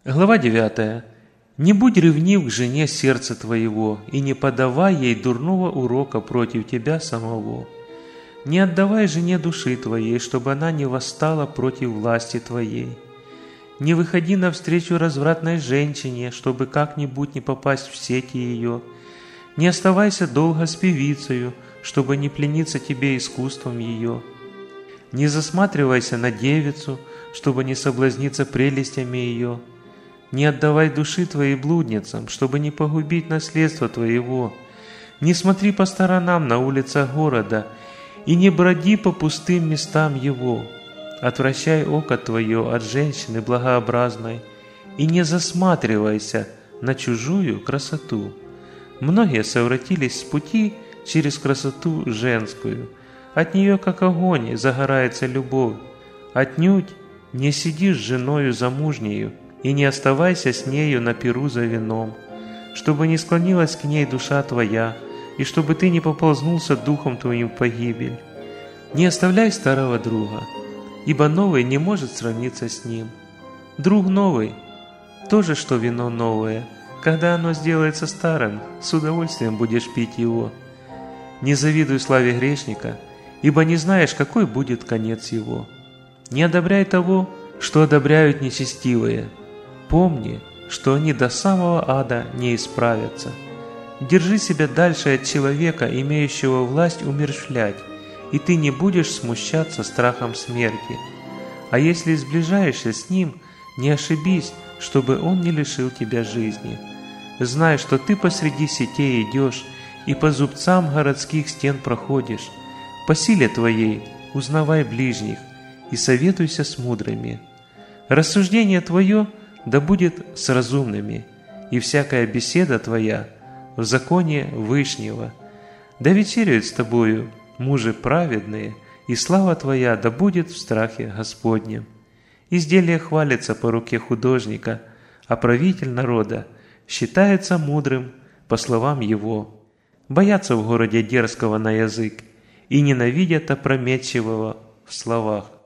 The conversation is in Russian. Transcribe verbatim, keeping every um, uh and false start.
Глава девятая. «Не будь ревнив к жене сердца твоего, и не подавай ей дурного урока против тебя самого. Не отдавай жене души твоей, чтобы она не восстала против власти твоей. Не выходи навстречу развратной женщине, чтобы как-нибудь не попасть в сети ее. Не оставайся долго с певицею, чтобы не плениться тебе искусством ее. Не засматривайся на девицу, чтобы не соблазниться прелестями ее. Не отдавай души твоей блудницам, чтобы не погубить наследство твоего. Не смотри по сторонам на улицах города, и не броди по пустым местам его. Отвращай око твое от женщины благообразной, и не засматривайся на чужую красоту. Многие совратились с пути через красоту женскую. От нее, как огонь, загорается любовь. Отнюдь не сиди с женою замужнею, и не оставайся с нею на пиру за вином, чтобы не склонилась к ней душа твоя, и чтобы ты не поползнулся духом твоим в погибель. Не оставляй старого друга, ибо новый не может сравниться с ним. Друг новый – то же, что вино новое. Когда оно сделается старым, с удовольствием будешь пить его. Не завидуй славе грешника, ибо не знаешь, какой будет конец его. Не одобряй того, что одобряют нечестивые. Помни, что они до самого ада не исправятся. Держи себя дальше от человека, имеющего власть умерщвлять, и ты не будешь смущаться страхом смерти. А если сближаешься с ним, не ошибись, чтобы он не лишил тебя жизни. Знай, что ты посреди сетей идешь, и по зубцам городских стен проходишь. По силе твоей узнавай ближних, и советуйся с мудрыми. Рассуждение твое да будет с разумными, и всякая беседа твоя в законе Вышнего. Да вечеряют с тобою мужи праведные, и слава твоя да будет в страхе Господнем. Изделие хвалится по руке художника, а правитель народа считается мудрым по словам его. Боятся в городе дерзкого на язык и ненавидят опрометчивого в словах.